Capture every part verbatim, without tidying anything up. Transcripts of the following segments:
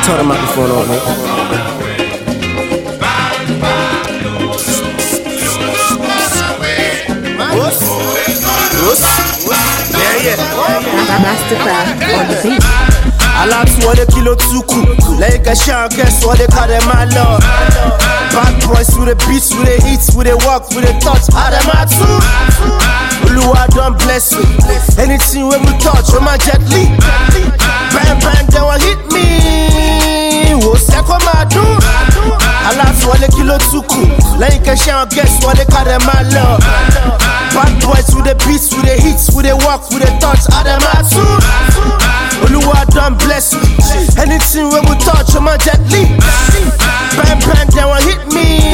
Turn the microphone on, man. Whoops. Whoops. Yeah, yeah. Masterclass on the beat. Aláàtú wọlé kí ló tún kù lẹ́yìn kẹ́sẹ́ àwọn kẹ́sì wọlé kàdé máa lọ. Bad boys with the beats, with the hits, with the walk, with the touch, àdé máa tú. Olúwa don bless you. Anything wey we touch, ó máa jet li. Bang bang, they wan hit me. Wò sẹ́kọ̀ máa dún. Aláàtú wọlé kí ló tún kù lẹ́yìn kẹ́sẹ́ àwọn kẹ́sì wọlé kàdé máa lọ. Bad boys with the beats, with the hits, with the walk, with the touch, àdé máa tú. Olúwa don bless you. Anything wey we touch, ó máa jet li. Bang bang, they wan hit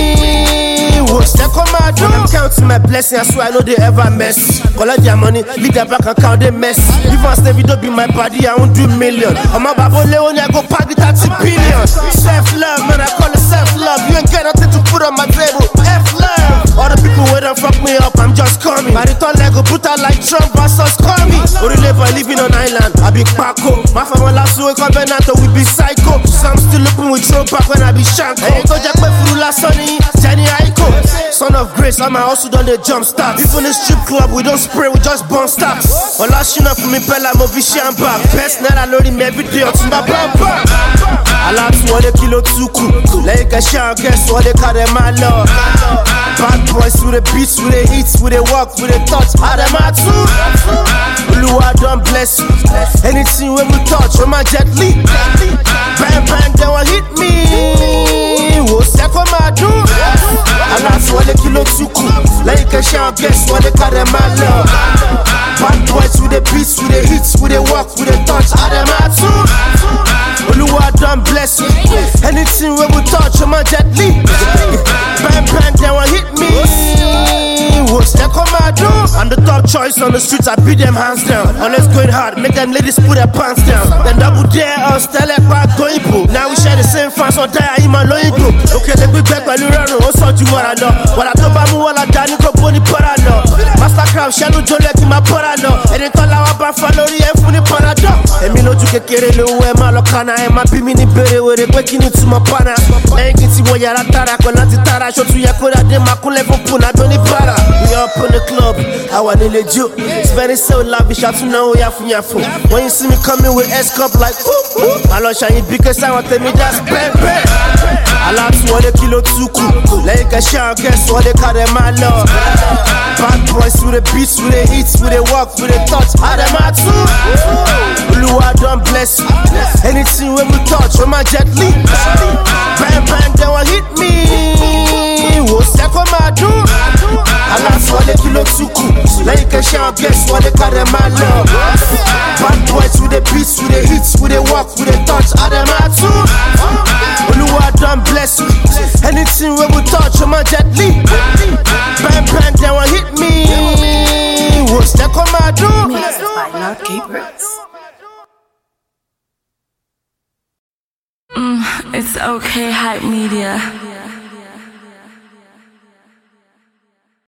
me. Wò sẹ́kọ̀ máa dún. When I'm counting my blessing, I swear I no dey ever mess. Collect their money, leave their bank account, they mess. If I stay video be my body, I won't do million. On my babo Leone, I go pack the thirty billion. Self-love, man, I call it self-love. You ain't get nothing to put on my table. F-love. All the people who don't fuck me up, I'm just coming. I return like a brutal like Trump versus Comey. Orele boy living on island, I be Paco. My family last week covenant, we be psycho. So I'm still looking with throw back when I be Shanko. Ain't go jack my food last Sunny, Jenny Aiko. Son of grace, I'm also done the jump start. Even in strip club, we don't spray, we just burn stocks. All last shit up for me, Bella, mo vision back. Best night I load him every day, on my bumper. Aláàtú wọlé kí ló tún kù lẹ́yìn kẹ́sẹ́ àwọn kẹ́sì wọlé kàdé máa lọ. Bad boys with the beats, with the hits, with the walk, with the touch, àdé máa tú. Olúwa don bless you. Anything wey we touch, ó máa jet li. Bang bang, they wan hit me. Wò sẹ́kọ̀ máa dún. Aláàtú wọlé kí ló tún kù lẹ́yìn kẹ́sẹ́ àwọn kẹ́sì wọlé kàdé máa lọ. Bad boys with the beats, with the hits, with the walk, with the touch, àdé máa tú. Olúwa don bless you. Anything wey we touch, ó máa jet li. Bang bang, they wan hit me. Wò sẹ́kọ̀ máa dún. I'm the top choice on the streets, I beat them hands down. Always going hard, make them ladies put their pants down. Then double dare us, tell them why going po. Now we share the same fans, so die I'm a lóyìn group. Okay, they gbé pẹ̀lú rẹ̀rùn, ó sọ ju wàrà lọ. Wàrà tó bá mú wọ́lá dání kò bó ní pọ́nrà lọ. Mastercraft ṣẹ́nu jọlẹ̀ kí n máa pọ́nrà lọ. Ẹni tán láwọn bá fa lórí ẹ̀ fún ní panadol. Èmi lójú kékeré lówó ẹ máa lọ kánà. Ẹ máa bí mi ní bèrè wèrè pé kí ni túmọ̀ pánà. Lẹ́yìn kí n ti wọ yàrá tààrà pẹ̀lú láti tààrà. Aṣọ tún yẹ kó dáadé máa kúnlẹ̀ fún pùnà bí oníbàárà. We up in the club, àwa nílé jó. It's very so lavish, àtúnáwó yàfùnyàfù. When you see me coming with S-cup like ooh ooh. Màá lọ ṣàyìn bí kẹsàn àwọn tèmi that's pẹ́ẹ́pẹ́. Aláàtú wọlé kí ló tún kù lẹ́yìn kẹ́sẹ́ àwọn kẹ́sì wọlé kàdé máa lọ. Bad boys with the beats, with the hits, with the walk, with the touch, àdé máa tú. Olúwa don bless you. Anything wey we touch, ó máa jet li. Bang bang, they wan hit me. Wò sẹ́kọ̀ máa dún. Aláàtú wọlé kí ló tún kù lẹ́yìn kẹ́sẹ́ àwọn kẹ́sì wọlé kàdé máa lọ. Bad boys with the beats, with the hits, with the walk, with the touch, àdé máa tú. Olúwa don bless you. Anything wey we touch, ó máa jet li. Bang bang, they wan hit me. Wò sẹ́kọ̀ máa dún. Mixed by Lord Keepers. Mm, it's okay, hype media.